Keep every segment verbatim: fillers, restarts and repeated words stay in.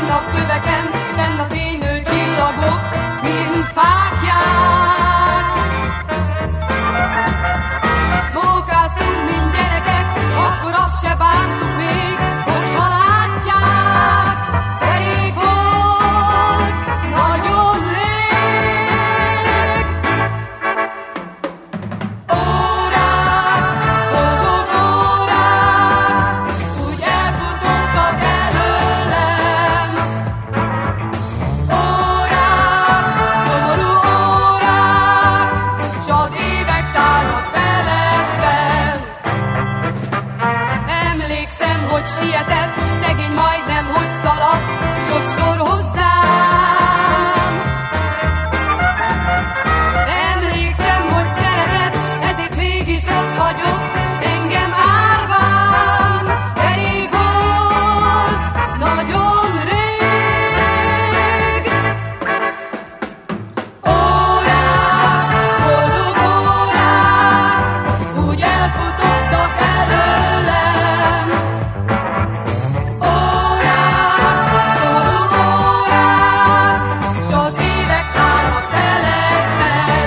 fenn a köveken, fenn a fénylő csillagok, mint fáklyák. Mókáztunk, mint gyerekek, akkor azt se bántuk még, most ha látják, de rég volt, nagyon rég. Órák, boldog órák, úgy elfutottak előlem. Órák, szomorú órák, s az évek szállnak felettem. Emlékszem, hogy sietett, szegény majdnem, hogy szaladt, sokszor hozzám. Emlékszem, hogy szeretett, ezért mégis ott hagyott engem árván. De rég volt, nagyon rég. Órák, boldog órák, úgy elfutottak előlem. Órák, szomorú órák, s az évek szállnak felettem.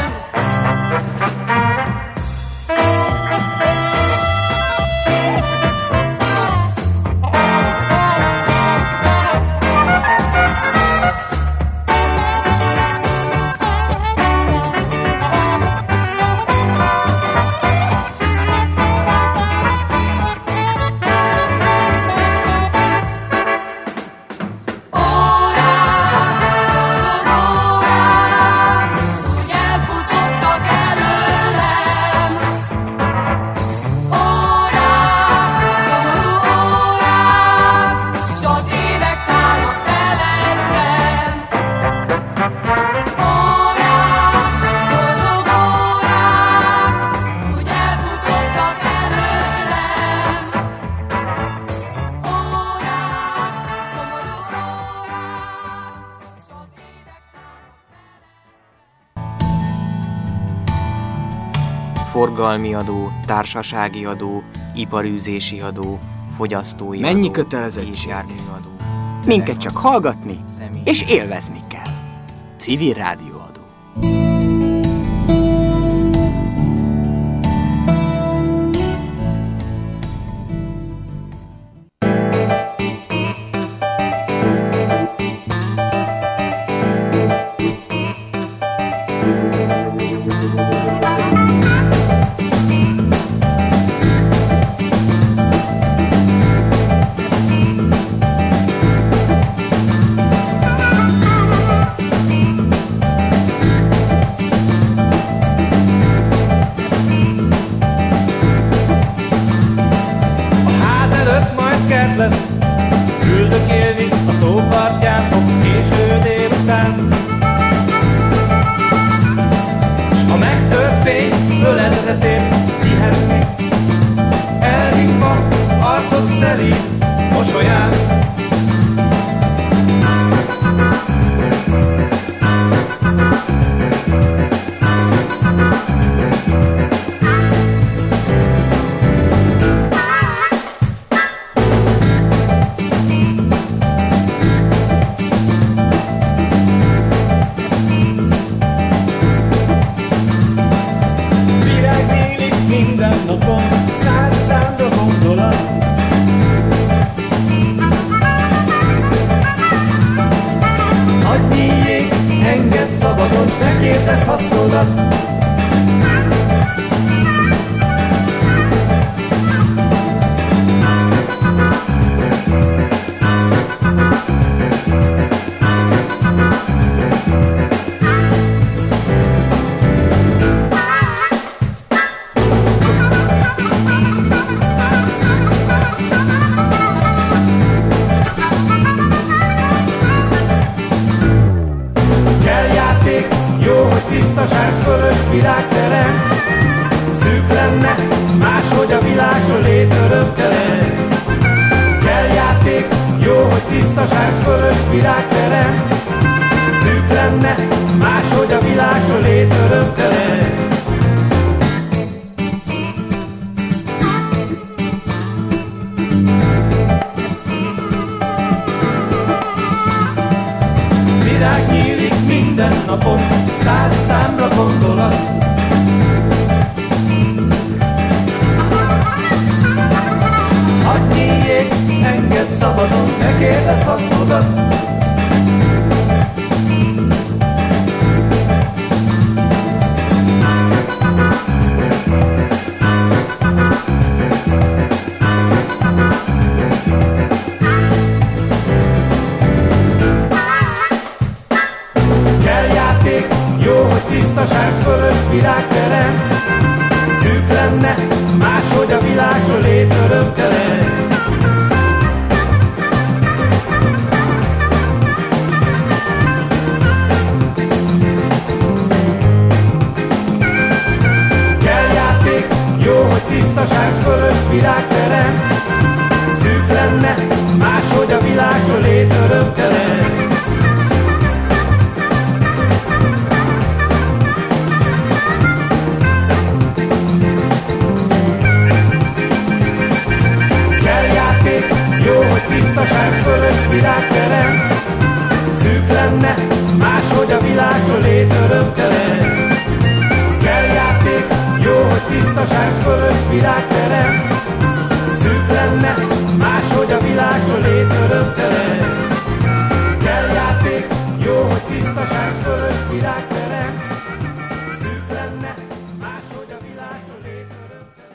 Órák, boldog órák, úgy elfutottak előlem. Órák, szomorú órák, s az évek szállnak felettem. Órák, boldog órák, úgy elfutottak előlem. Órák, szomorú órák, s az évek szállnak felettem. Forgalmi adó, társasági adó, iparűzési adó, fogyasztói Mennyi adó, kötelezettség? gépjárműadó. Minket csak hallgatni Személy- és élvezni kell. Civil rádióadó. A ház előtt majd kert lesz, üldökélni a tópartján fogsz késő délután. S a megtört fény ölezetén pihenni, elhívva arcod szelíd mosolyán. Virág nyílik minden napon, száz számra gondolat. Hadd nyíljék, engedd szabadon, s ne kérdezz hasznodat. Kell játék, jó, hogy tisztaság, fölös virágterem. Szűk lenne, máshogy a világ, s a lét örömtelen. Kell játék, jó, hogy tisztaság, fölös virágterem. Szűk lenne, máshogy a világ, s a lét örömtelen. virág nyílik minden napon, száz számra gondolat. Hadd nyíljék, engedd szabadon, ne kérdezz hasznodat. Tisztaság fölött virágterem, szűk lenne, máshogy a világ, s a lét örömtelen. Kell játék, jó, hogy tisztaság fölött virágterem, szűk lenne, máshogy a világ, s a lét örömtelen. Tisztaság fölött virágterem, szűk lenne, máshogy a világ, s a lét örömtelen. Kell játék, jó, hogy tisztaság fölött virágterem, szűk lenne, máshogy a világ, s a lét örömtelen. Kell játék, jó, hogy tisztaság fölött virágterem, szűk lenne, máshogy a világ, s a lét örömtelen.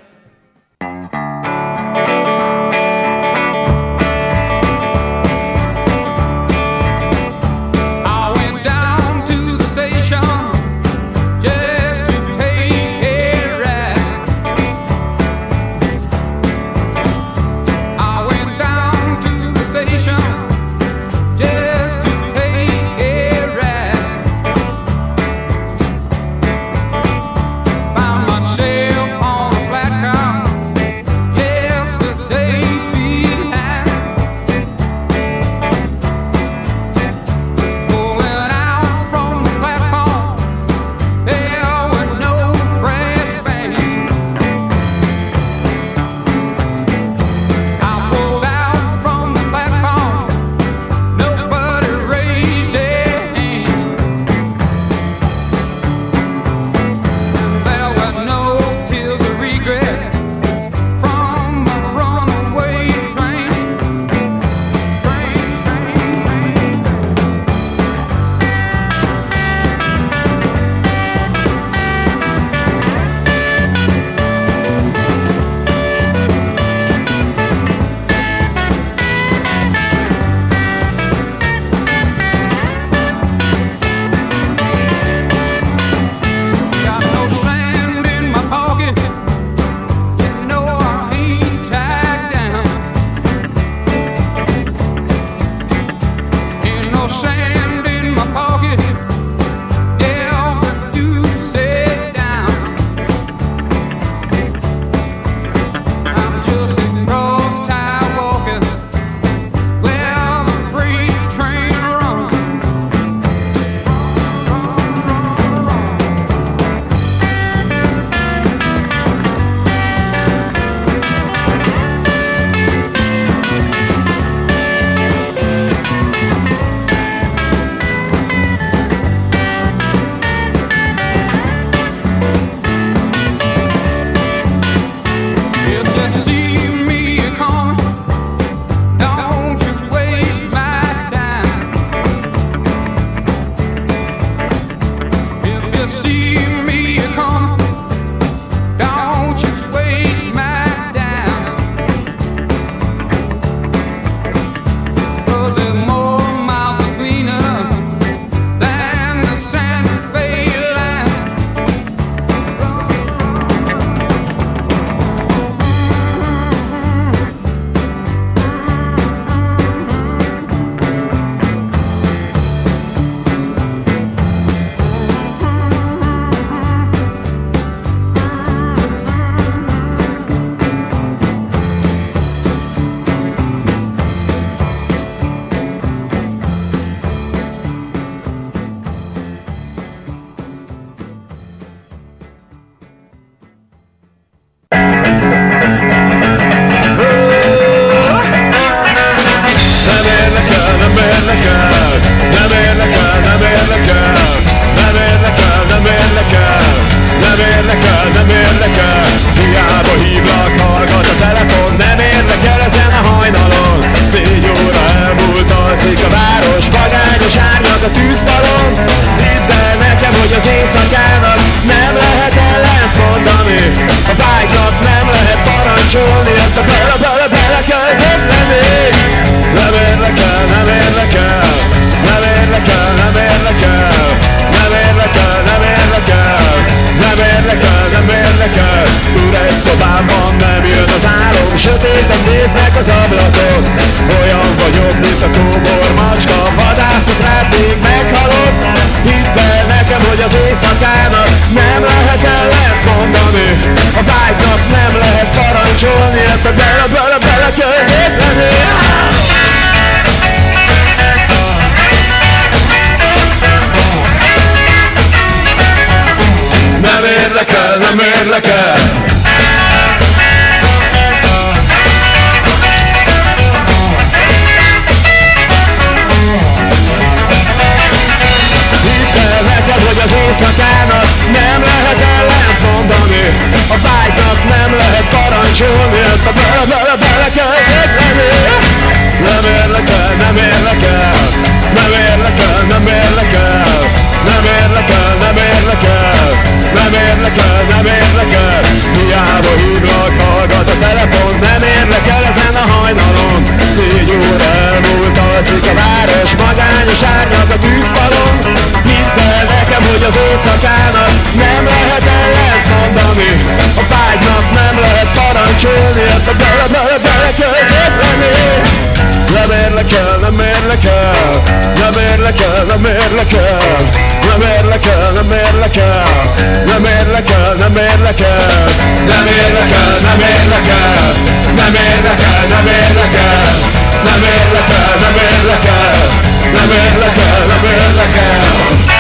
hívlak, hallgat a telefon, nem érlek el ezen a hajnalon. Négy óra elmúlt, alszik a város, magányos árnyak a tűzfalon. Hidd el nekem, hogy az éjszakának nem lehet ellent mondani, a vágynak nem lehet parancsolni, ebbe bele, bele, bele kell képlenni. Nem érlek el, nem érlek el, nem érlek el, nem érlek el, nem érlek el, nem érlek el, nem érlek el, nem érlek el, nem érlek el, nem érlek el, nem érlek el, nem érlek el, nem érlek el, nem érlek el, nem érlek el, nem érlek el.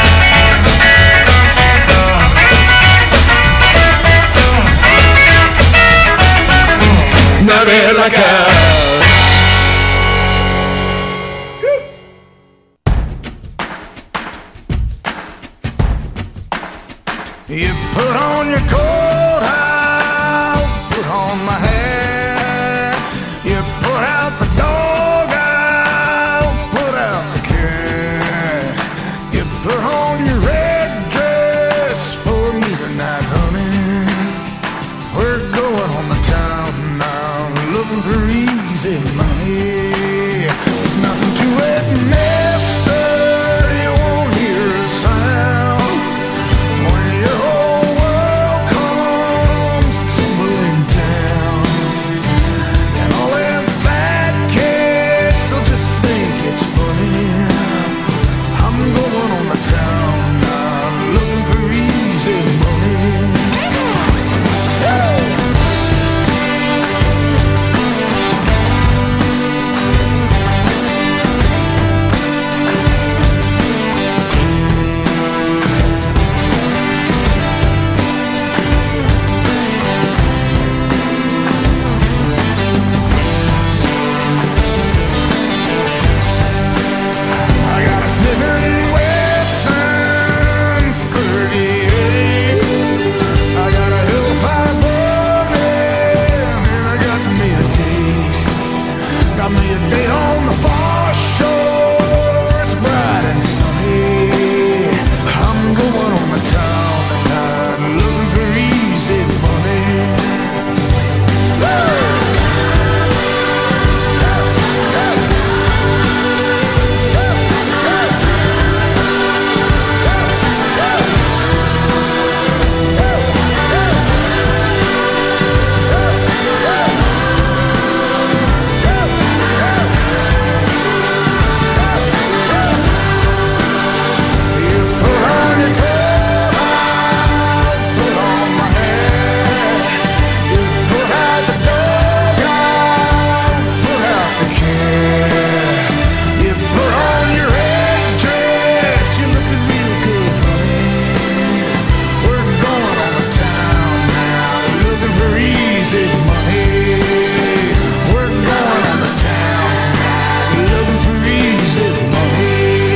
Nem érlek el. You put on your coat, I'll put on my hat. You put out the dog, I'll put out the cat. You put on your red dress for me tonight, honey. We're going on the town now, looking for easy money. There's nothing to it, mister, you won't hear a sound. When your whole world comes tumbling down, and all them fat kids, they'll just think it's funny. I'm going on the town now, looking for easy money. I got a Smith and Wesson thirty-eight. I got a Hellfire burning, and I got me a date. Got me a date on the far shore. It's bright and sunny. I'm going on the town tonight, looking for easy money. You put on your coat, I'll put on my hat. You put out the dog, I'll put out the cat. You put on your red dress, you're looking real good, honey. We're going on the town now, looking for easy money. We're going on the town tonight, looking for easy money.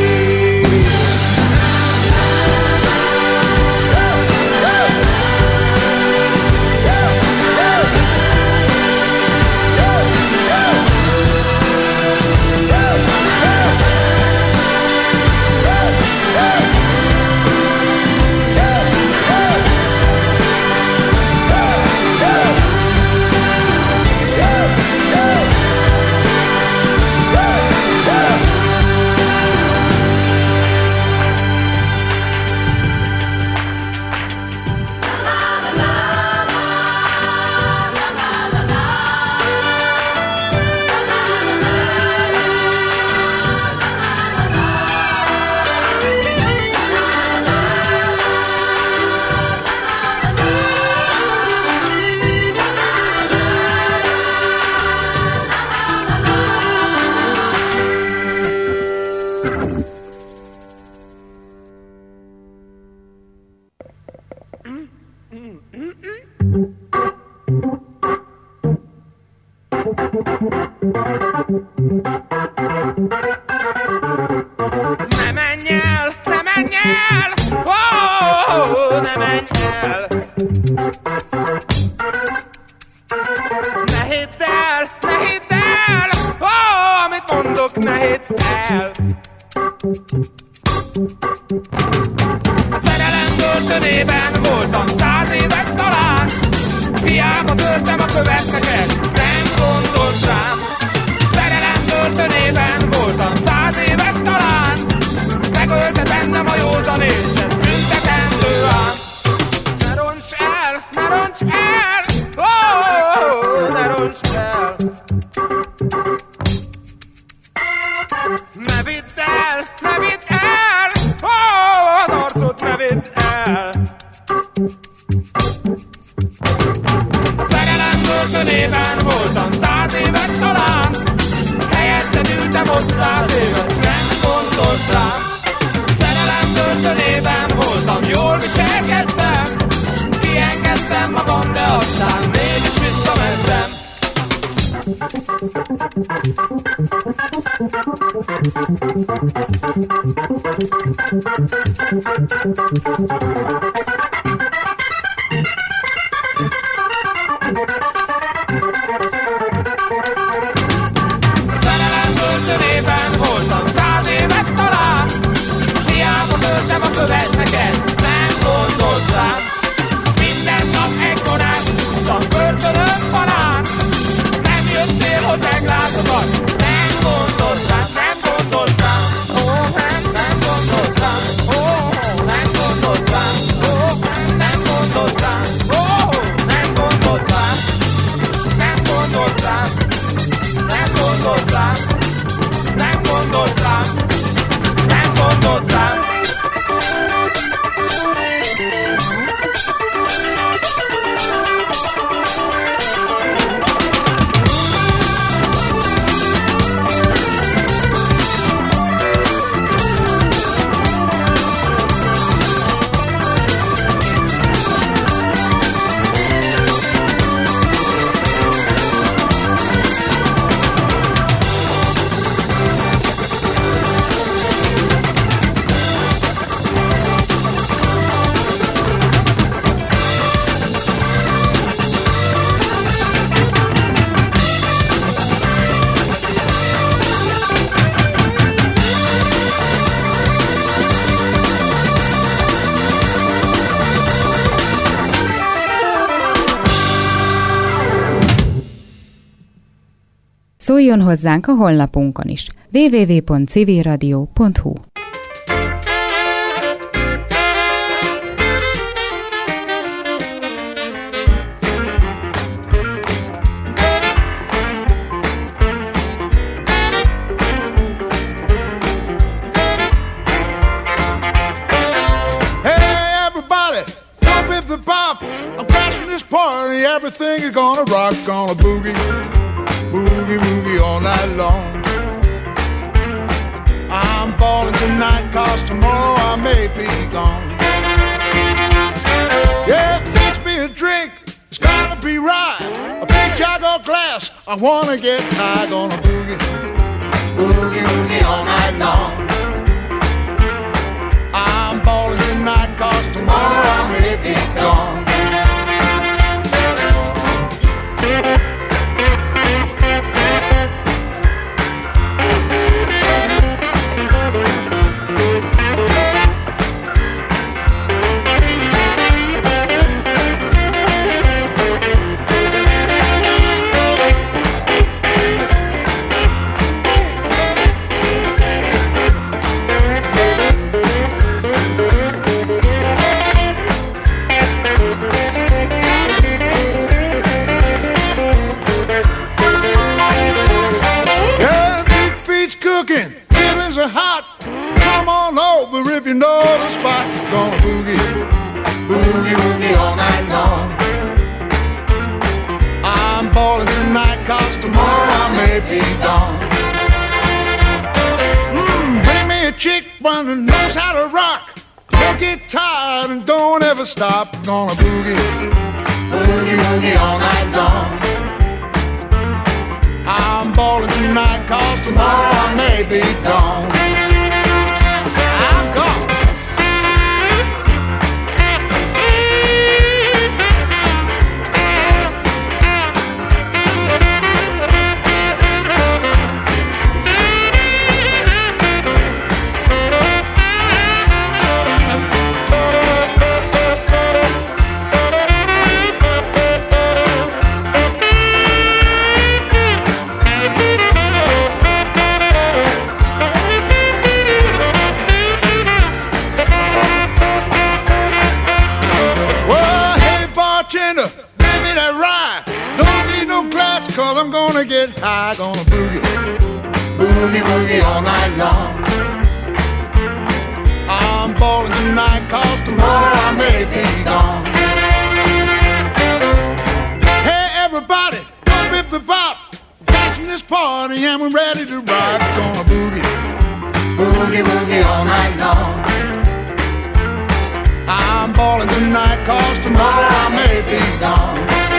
Ne menj el, ne menj el, oh, ne menj el. Ne hidd el, ne hidd el, oh, amit mondok, ne hidd el. A szerelem börtönében voltam száz évet talán, hiába követ neked, nem gondolsz rám. Szerelem börtönében voltam száz évet talán, megölte bennem a józan észre, büntetendő ám. Ne roncs el, ne roncs el, oh, ne roncs el. Ne vidd el, ne vidd el, oh, az arcot ne vidd el. A szerelem börtönében voltam száz évet talán, helyetted ültem ott száz évet, s nem gondolsz rám. Szerelem börtönében voltam, jól viselkedtem, kiengedtem magam, de aztán mégis visszamentem. Szerelem börtönében voltam száz évet talán, hiába törtem a követ neked, nem gondolsz rám. Minden nap egy vonás, tudtam börtönön falán, nem jöttél, hogy meglátogat, nem gondolsz rám, nem gondolsz rám, oh, nem, nem gondolsz rám, oh, nem gondolsz rám, oh, nem gondolsz rám, oh, nem gondolsz rám, nem gondolsz rám, nem gondolsz rám, nem gondolsz rám, nem gondolsz rám. Szóljon hozzánk a honlapunkon is double-u double-u double-u pont civil radio pont hu. Everything is gonna rock, gonna boogie, boogie, boogie all night long. I'm balling tonight, cause tomorrow I may be gone. Yeah, fix me a drink, it's gotta be right. A big jug of glass, I wanna get high, gonna boogie, boogie, boogie all night long. I'm balling tonight, cause tomorrow I may be gone. If you know the spot, gonna boogie, boogie, boogie all night long. I'm balling tonight, cause tomorrow I may be gone. Mmm, bring me a chick, one that knows how to rock. Don't get tired and don't ever stop. Gonna boogie, boogie, boogie all night long. I'm balling tonight, cause tomorrow I may be gone. I'm gonna get high, gonna boogie, boogie, boogie all night long. I'm ballin' tonight, cause tomorrow I may be gone. Hey everybody, pump if the bop, catching this party and we're ready to rock. Gonna boogie, boogie, boogie all night long. I'm ballin' tonight, cause tomorrow I may be gone.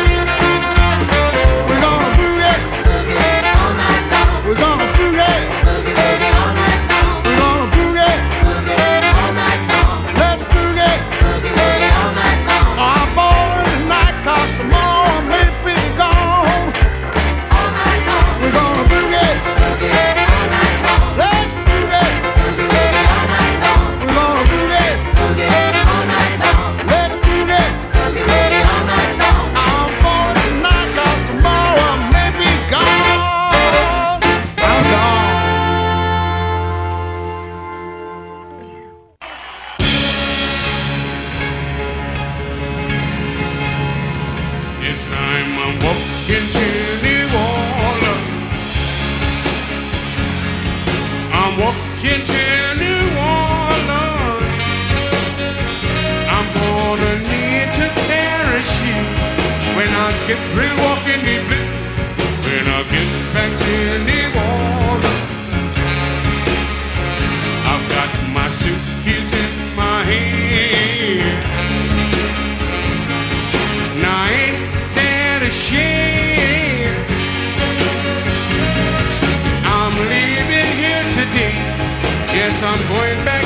We're gonna boogie, boogie all night long. We're gonna boogie, boogie, boogie all night long. We're gonna boogie, boogie all night long. Let's boogie, boogie, boogie all night long. I'm ballin' tonight, cause tomorrow I may be gone. All night long. We're gonna boogie, boogie all night long. Let's boogie, boogie, boogie all night long. We're gonna boogie, boogie all night long. Let's boogie, boogie, boogie all night long. I'm ballin' tonight, cause tomorrow I may be gone. I'm gone. This time I'm walking to New Orleans. I'm walking to New Orleans. I'm gonna need to parachute when I get through walking the blue. When I get back to New Orleans, I've got my suitcase in my hand. Now ain't that a shame? I'm leaving here today. Yes, I'm going back